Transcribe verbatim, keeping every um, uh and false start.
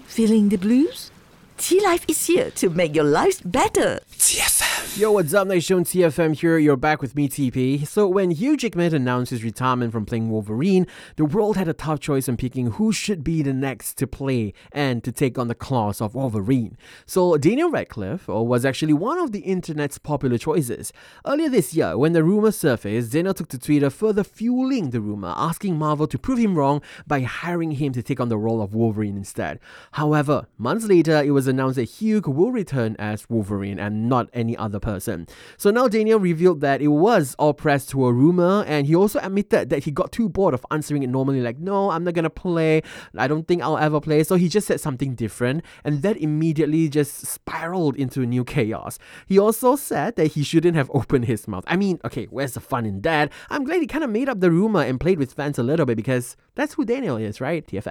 Feeling the blues? T Life is here to make your lives better. T F M. Yo, what's up, Nation? T F M here. You're back with me, T P. So when Hugh Jackman announced his retirement from playing Wolverine, the world had a tough choice in picking who should be the next to play and to take on the claws of Wolverine. So Daniel Radcliffe was actually one of the internet's popular choices. Earlier this year, when the rumor surfaced, Daniel took to Twitter further fueling the rumor, asking Marvel to prove him wrong by hiring him to take on the role of Wolverine instead. However, months later, it was announced that Hugh will return as Wolverine and not any other person. So now Daniel revealed that it was all press to a rumor, and he also admitted that he got too bored of answering it normally, like, no, I'm not gonna play, I don't think I'll ever play. So he just said something different, and that immediately just spiraled into new chaos. He also said that he shouldn't have opened his mouth. I mean, okay, where's the fun in that? I'm glad he kind of made up the rumor and played with fans a little bit, because that's who Daniel is, right? T F M.